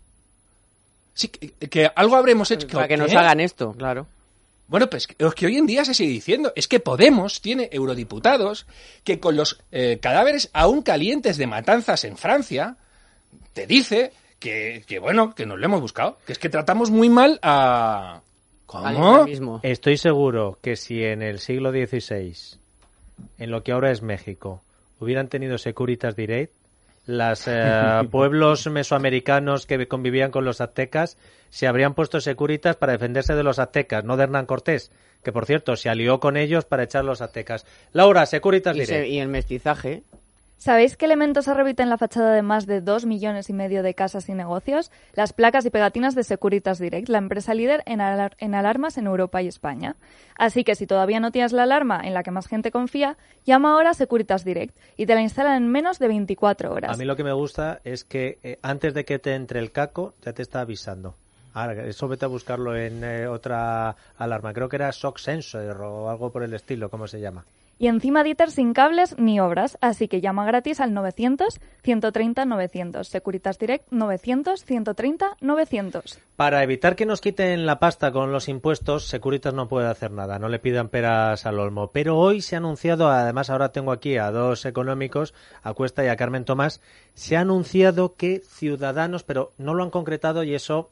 Sí, que, que algo habremos hecho. Para que ¿Qué? nos hagan esto, claro. Bueno, pues lo que hoy en día se sigue diciendo es que Podemos tiene eurodiputados que con los eh, cadáveres aún calientes de matanzas en Francia te dice que, que, bueno, que nos lo hemos buscado, que es que tratamos muy mal a... Al ¿Cómo? islamismo. Estoy seguro que si en el siglo dieciséis, en lo que ahora es México, hubieran tenido Securitas Direct, los eh, pueblos mesoamericanos que convivían con los aztecas se habrían puesto Securitas para defenderse de los aztecas, no de Hernán Cortés, que por cierto se alió con ellos para echar los aztecas. Laura, Securitas Y, Direct. se- y el mestizaje. ¿Sabéis qué elementos se repiten en la fachada de más de dos millones y medio de casas y negocios? Las placas y pegatinas de Securitas Direct, la empresa líder en, alar- en alarmas en Europa y España. Así que si todavía no tienes la alarma en la que más gente confía, llama ahora a Securitas Direct y te la instalan en menos de veinticuatro horas. A mí lo que me gusta es que eh, antes de que te entre el caco ya te está avisando. Ahora, eso vete a buscarlo en eh, otra alarma. Creo que era Shock Sensor o algo por el estilo, ¿cómo se llama? Y encima Dieter sin cables ni obras, así que llama gratis al novecientos, ciento treinta, novecientos. Securitas Direct novecientos, ciento treinta, novecientos. Para evitar que nos quiten la pasta con los impuestos, Securitas no puede hacer nada, no le pidan peras al olmo. Pero hoy se ha anunciado, además ahora tengo aquí a dos económicos, a Cuesta y a Carmen Tomás, se ha anunciado que Ciudadanos, pero no lo han concretado y eso...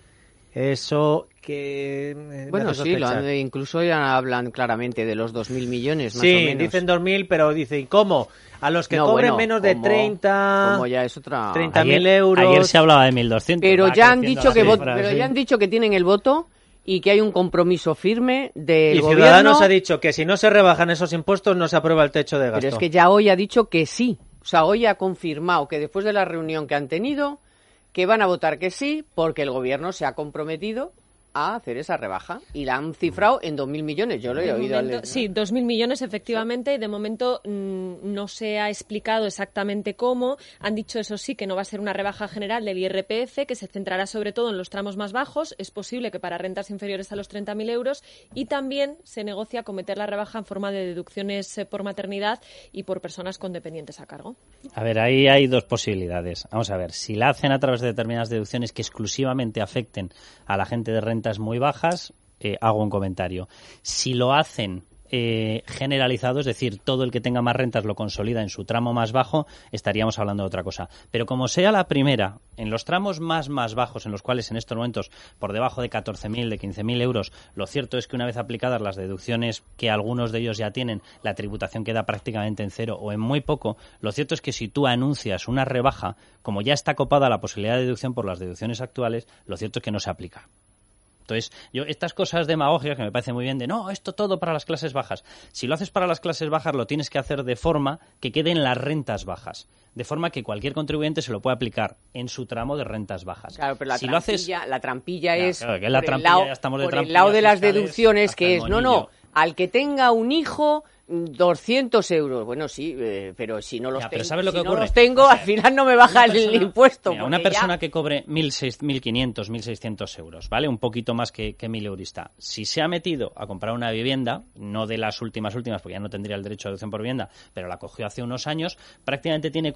Eso que... eh, me Bueno, hace sí, lo sospechar. han- incluso ya hablan claramente de los dos mil millones, más o Sí, menos. dicen dos mil, pero dicen, ¿cómo? A los que No, cobren bueno, menos de como- treinta... como ya es otra... treinta mil Ayer- euros... Ayer se hablaba de mil doscientos. Pero va ya han creciendo dicho la que vot- cifra, pero sí. ya han dicho que tienen el voto y que hay un compromiso firme del Y gobierno. Ciudadanos ha dicho que si no se rebajan esos impuestos no se aprueba el techo de gasto. Pero es que ya hoy ha dicho que sí. O sea, hoy ha confirmado que después de la reunión que han tenido, que van a votar que sí, porque el gobierno se ha comprometido a hacer esa rebaja. Y la han cifrado en dos mil millones. Yo lo he De oído. al- momento- sí, dos mil millones efectivamente. De momento mm, no se ha explicado exactamente cómo. Han dicho, eso sí, que no va a ser una rebaja general del I R P F, que se centrará sobre todo en los tramos más bajos. Es posible que para rentas inferiores a los treinta mil euros. Y también se negocia acometer la rebaja en forma de deducciones eh, por maternidad y por personas con dependientes a cargo. A ver, ahí hay dos posibilidades. Vamos a ver, si la hacen a través de determinadas deducciones que exclusivamente afecten a la gente de rentas muy bajas, eh, hago un comentario. Si lo hacen eh, generalizado, es decir, todo el que tenga más rentas lo consolida en su tramo más bajo, estaríamos hablando de otra cosa. Pero como sea la primera, en los tramos más más bajos, en los cuales en estos momentos, por debajo de catorce mil, de quince mil euros, lo cierto es que una vez aplicadas las deducciones que algunos de ellos ya tienen, la tributación queda prácticamente en cero o en muy poco, lo cierto es que si tú anuncias una rebaja, como ya está copada la posibilidad de deducción por las deducciones actuales, lo cierto es que no se aplica. Entonces, yo estas cosas demagógicas que me parece muy bien de no, esto todo para las clases bajas. Si lo haces para las clases bajas, lo tienes que hacer de forma que quede en las rentas bajas. De forma que cualquier contribuyente se lo puede aplicar en su tramo de rentas bajas. Claro, pero la si lo trampilla, haces... la trampilla Ya, es claro, que es la por, el trampilla, lado, ya estamos de por el trampillas lado de las fiscales deducciones, hasta que el es, no, no, moñillo. al que tenga un hijo, doscientos euros. Bueno, sí, eh, pero si no los, Ya, pero tengo, ¿sabes lo si que no ocurre? los tengo, O sea, al final no me baja una el persona- impuesto. Mira, una porque ya- persona que cobre mil quinientos, mil seiscientos euros, ¿vale? Un poquito más que, que mil eurista. Si se ha metido a comprar una vivienda, no de las últimas últimas, porque ya no tendría el derecho a deducción por vivienda, pero la cogió hace unos años, prácticamente tiene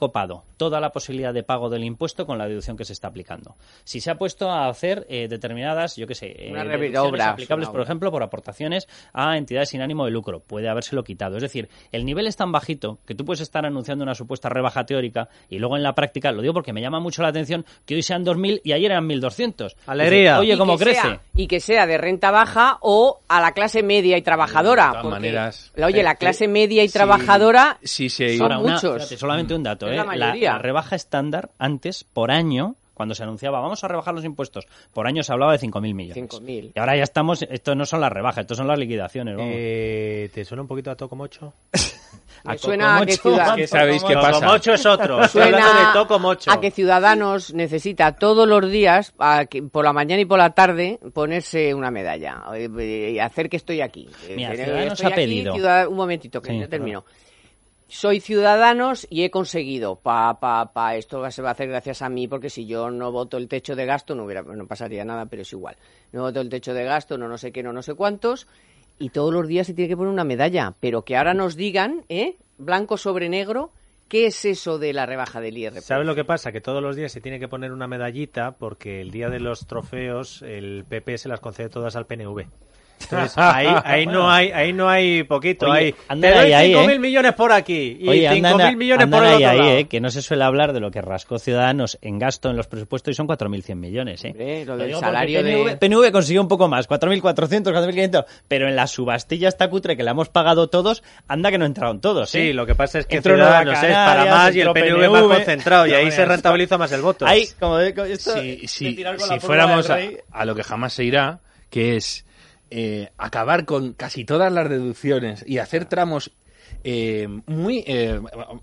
copado toda la posibilidad de pago del impuesto con la deducción que se está aplicando. Si se ha puesto a hacer eh, determinadas, yo qué sé, eh, una deducciones obra, aplicables, por ejemplo, por aportaciones a entidades sin ánimo de lucro, puede habérselo quitado. Es decir, el nivel es tan bajito que tú puedes estar anunciando una supuesta rebaja teórica y luego en la práctica, lo digo porque me llama mucho la atención que hoy sean dos mil y ayer eran mil doscientos. ¡Alegría! Oye, ¿cómo crece? Sea, y que sea de renta baja o a la clase media y trabajadora. De todas porque, maneras, oye, la eh, clase eh, media y sí, trabajadora sí, sí, son Ahora, una- muchos. fíjate, solamente un dato, Es ¿eh? la mayoría. la rebaja estándar antes, por año, cuando se anunciaba vamos a rebajar los impuestos, por año se hablaba de cinco mil millones. cinco mil. Y ahora ya estamos, esto no son las rebajas, esto son las liquidaciones. Vamos. Eh, ¿Te suena un poquito a Tocomocho? A Me suena a que Cocomocho, ciudad- Es que sabéis qué pasa. Tocomocho es otro. Estoy Suena hablando de Tocomocho. a que Ciudadanos necesita todos los días, a que por la mañana y por la tarde, ponerse una medalla eh, y hacer que estoy aquí. Mira, Eh, Ciudadanos estoy ha aquí, pedido. ciudad- Un momentito, que Sí, ya termino. Soy Ciudadanos y he conseguido, pa, pa, pa, esto se va a hacer gracias a mí, porque si yo no voto el techo de gasto, no hubiera, no pasaría nada, pero es igual. No voto el techo de gasto, no no sé qué, no no sé cuántos, y todos los días se tiene que poner una medalla, pero que ahora nos digan, ¿eh? Blanco sobre negro, ¿qué es eso de la rebaja del I R P F? ¿Sabes lo que pasa? Que todos los días se tiene que poner una medallita porque el día de los trofeos el P P se las concede todas al P N V. Entonces, ahí, ahí no hay, ahí no hay poquito, Oye, ahí. andan Te doy ahí, cinco ahí, mil ¿eh? millones por aquí y Oye, cinco andan, mil millones andan por el ahí, otro ahí, lado. eh, que no se suele hablar de lo que rascó Ciudadanos en gasto en los presupuestos y son cuatro mil cien millones. Eh. Hombre, lo Lo del digo salario porque P N V, de... P N V consiguió un poco más, cuatro mil cuatrocientos, cuatro mil quinientos, pero en la subastilla esta cutre que la hemos pagado todos, anda que no entraron todos. ¿eh? Sí, lo que pasa es que Entró Nueva Ciudadanos es para Canarias, más y el entró P N V más P N V, concentrado y no ahí veas. se rentabiliza más el voto. Ahí, como de, como esto, Si, de si, tirar con si la pólvora fuéramos del a, rey. a lo que jamás se irá, que es eh, acabar con casi todas las deducciones y hacer tramos eh, muy... Eh,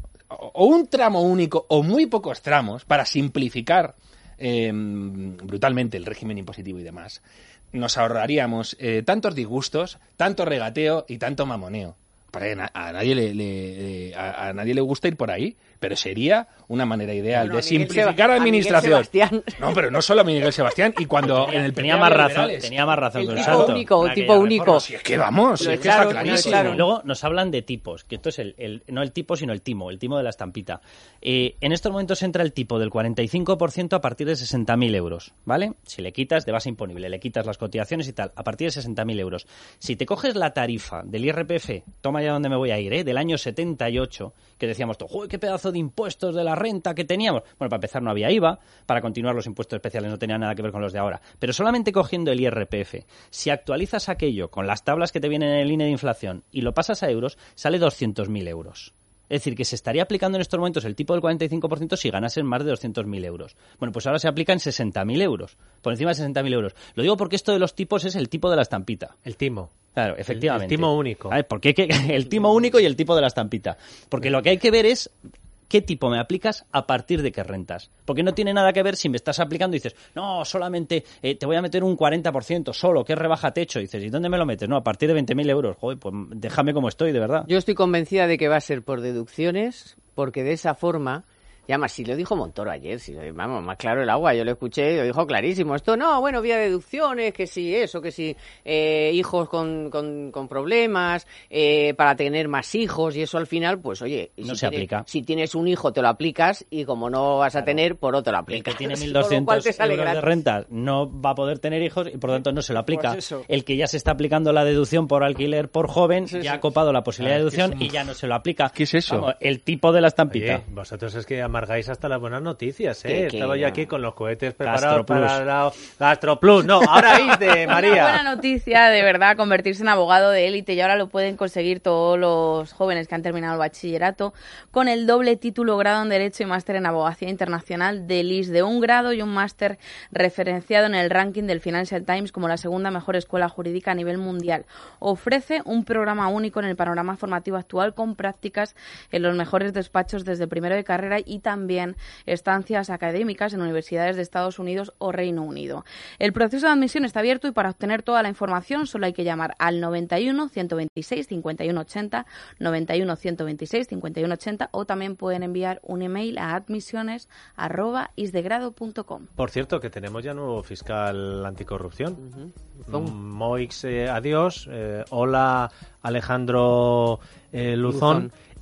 o un tramo único o muy pocos tramos para simplificar eh, brutalmente el régimen impositivo y demás, nos ahorraríamos eh, tantos disgustos, tanto regateo y tanto mamoneo. Para que a nadie le, le- le- a, a nadie le gusta ir por ahí, pero sería una manera ideal Bueno, de a Miguel simplificar Seba- la a Miguel administración. Sebastián. No, pero no solo a Miguel Sebastián, y cuando en el P P tenía había más razón, liberales. tenía más razón El que un tipo santo. único, en el aquella tipo reforma. único. Si es que vamos, si Lo es que está echaron, lo clarísimo. echaron. Y luego nos hablan de tipos, que esto es el, el- no el tipo, sino el timo, el timo de la estampita. Eh, en estos momentos entra el tipo del cuarenta y cinco por ciento a partir de sesenta mil euros, ¿vale? Si le quitas de base imponible, le quitas las cotizaciones y tal, a partir de sesenta mil euros. Si te coges la tarifa del I R P F, toma ya donde me voy a ir, ¿eh? Del año setenta y ocho, que decíamos, ¡joder, qué pedazo de impuestos de la renta que teníamos! Bueno, para empezar no había I V A, para continuar los impuestos especiales no tenían nada que ver con los de ahora. Pero solamente cogiendo el I R P F, si actualizas aquello con las tablas que te vienen en el I N E de inflación y lo pasas a euros, sale doscientos mil euros. Es decir, que se estaría aplicando en estos momentos el tipo del cuarenta y cinco por ciento si ganasen más de doscientos mil euros. Bueno, pues ahora se aplica en sesenta mil euros, por encima de sesenta mil euros. Lo digo porque esto de los tipos es el tipo de la estampita. El timo. Claro, efectivamente. El timo único. A ver, porque hay que, el timo único y el tipo de la estampita. Porque lo que hay que ver es qué tipo me aplicas a partir de qué rentas. Porque no tiene nada que ver si me estás aplicando y dices, no, solamente eh, te voy a meter un cuarenta por ciento solo, que es rebaja techo. Y dices, ¿y dónde me lo metes? No, a partir de veinte mil euros. Joder, pues déjame como estoy, de verdad. Yo estoy convencida de que va a ser por deducciones, porque de esa forma, y además, si lo dijo Montoro ayer, si, vamos, más claro el agua, yo lo escuché, lo dijo clarísimo. Esto no, bueno, vía deducciones, que si eso, que si eh, hijos con, con, con problemas, eh, para tener más hijos, y eso al final, pues oye, No si se tienes, aplica. si tienes un hijo te lo aplicas, y como no vas a Claro. tener, por otro lo El aplicas. que tiene Con mil lo cual doscientos te sale euros de gratis. renta no va a poder tener hijos y por lo tanto no se lo aplica. Pues eso. El que ya se está aplicando la deducción por alquiler por joven Sí, ya sí. ha copado la posibilidad Ah, de es que deducción es un- y ya no se lo aplica. ¿Qué es eso? Vamos, el tipo de la estampita. Oye, vosotros es que amargáis hasta las buenas noticias, ¿eh? Que- que Estaba yo no. aquí con los cohetes preparados Gastroplus. para la... Gastroplus. No, ahora de Una María. buena noticia, de verdad, convertirse en abogado de élite y ahora lo pueden conseguir todos los jóvenes que han terminado el bachillerato con el doble título, grado en Derecho y máster en Abogacía Internacional del I S, de un grado y un máster referenciado en el ranking del Financial Times como la segunda mejor escuela jurídica a nivel mundial. Ofrece un programa único en el panorama formativo actual con prácticas en los mejores despachos desde primero de carrera y también estancias académicas en universidades de Estados Unidos o Reino Unido. El proceso de admisión está abierto y para obtener toda la información solo hay que llamar al noventa y uno, ciento veintiséis, cincuenta y uno ochenta, noventa y uno, ciento veintiséis, cincuenta y uno ochenta o también pueden enviar un email a admisiones arroba isdegrado punto com. Por cierto, que tenemos ya nuevo fiscal anticorrupción. Uh-huh. Mm, Moix, eh, adiós. Eh, hola, Alejandro eh, Luzón. Luzón.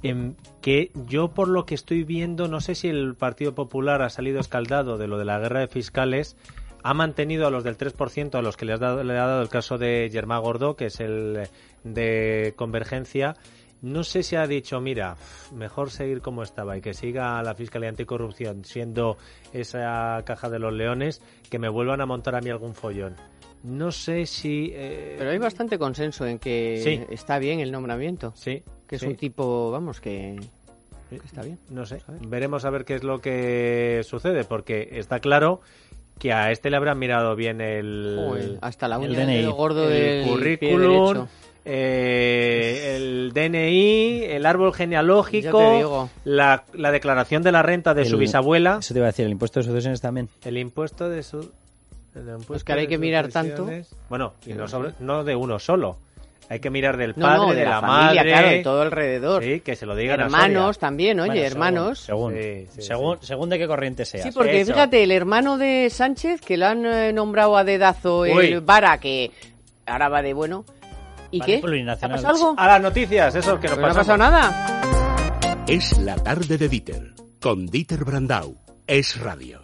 en que yo por lo que estoy viendo, no sé si el Partido Popular ha salido escaldado de lo de la guerra de fiscales, ha mantenido a los del tres por ciento, a los que le, has dado, le ha dado el caso de Germán Gordó, que es el de Convergencia. No sé si ha dicho, mira, mejor seguir como estaba y que siga la Fiscalía Anticorrupción siendo esa caja de los leones, que me vuelvan a montar a mí algún follón. No sé si... Eh... Pero hay bastante consenso en que sí. está bien el nombramiento. Sí. Que es sí. un tipo, vamos, que... que está bien. No sé. A veremos a ver qué es lo que sucede, porque está claro que a este le habrán mirado bien el... Joder, hasta la uña el D N I. del gordo el del currículum, eh, el D N I, el árbol genealógico, Ya te digo. La, la declaración de la renta de El- su bisabuela, Eso te iba a decir, el impuesto de sucesiones también. el impuesto de su... el impuesto Pues que ahora hay de que mirar tanto. sucesiones. Bueno, y no, sobre, no de uno solo. Hay que mirar del No, padre, no, de, de la, la, familia, madre, claro, de todo alrededor. Sí, que se lo digan a Hermanos Soria. también, oye, Bueno, hermanos. Según, Sí, sí, según, sí. según de qué corriente seas. Sí, porque Eso. fíjate, el hermano de Sánchez, que lo han eh, nombrado a dedazo el Uy. Vara, que ahora va de bueno. ¿Y Vale, qué? ¿Ha plurinacional. pasado algo? A las noticias, eso que nos Pues no ha pasamos. pasado nada. Es la tarde de Dieter, con Dieter Brandau. Es Radio.